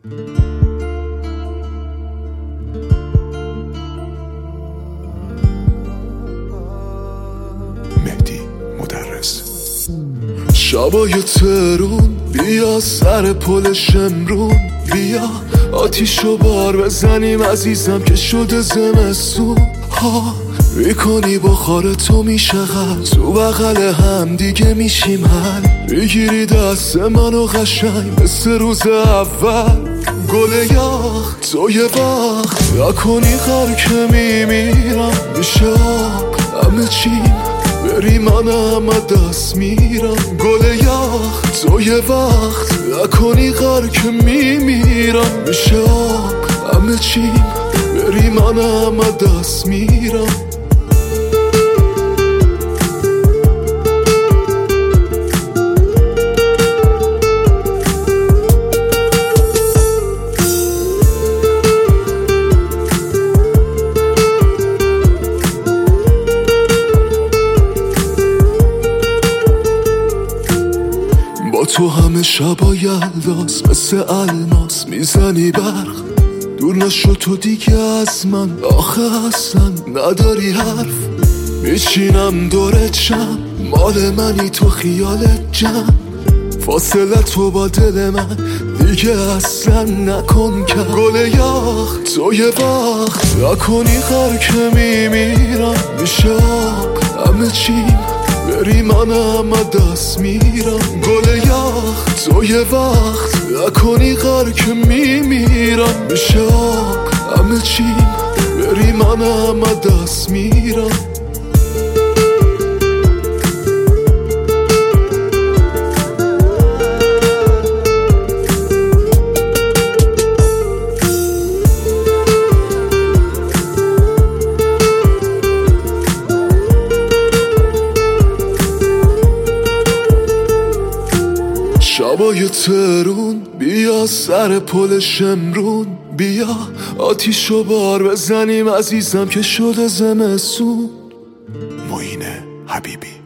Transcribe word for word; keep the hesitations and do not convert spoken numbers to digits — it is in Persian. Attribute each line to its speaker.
Speaker 1: مهدی مدرس. شبای ترون بیا سر پل شمرون، بیا آتیشو بار بزنیم عزیزم که شده زمستون ها. میکنی بخار تو میشه غم، تو بغل هم دیگه میشیم حل. میگیری دست منو قشنگ مثل روز اول. گل یخ تو یه وقت نکنی غر که میمیرم، میشه آب همه چیم بری من همه دست میرم. گل یخ تو یه وقت نکنی غر که میمیرم، میشه آب همه چیم بری من همه دست میرم. با تو همه شبا یلداز مثل الماس میزنی برق. دور نشو تو دیگه از من، آخه اصلا نداری حرف. میچینم دورت شم، مال منی تو خیالت جمع. فاصله تو با دل من دیگه اصلا نکن که. گل یخ تو یه وقت نکنی غر که میمیرم، میشه آب همه چیم بری من همه دست میرم. گل یخ تو یه وقت نکنی غر که میمیرم، میشه آب همه چیم بری من همه دست میرم. شبای ترون بیا سر پل شمرون، بیا آتیشو بار بزنیم عزیزم که شده زمستون.
Speaker 2: معین حبیبی.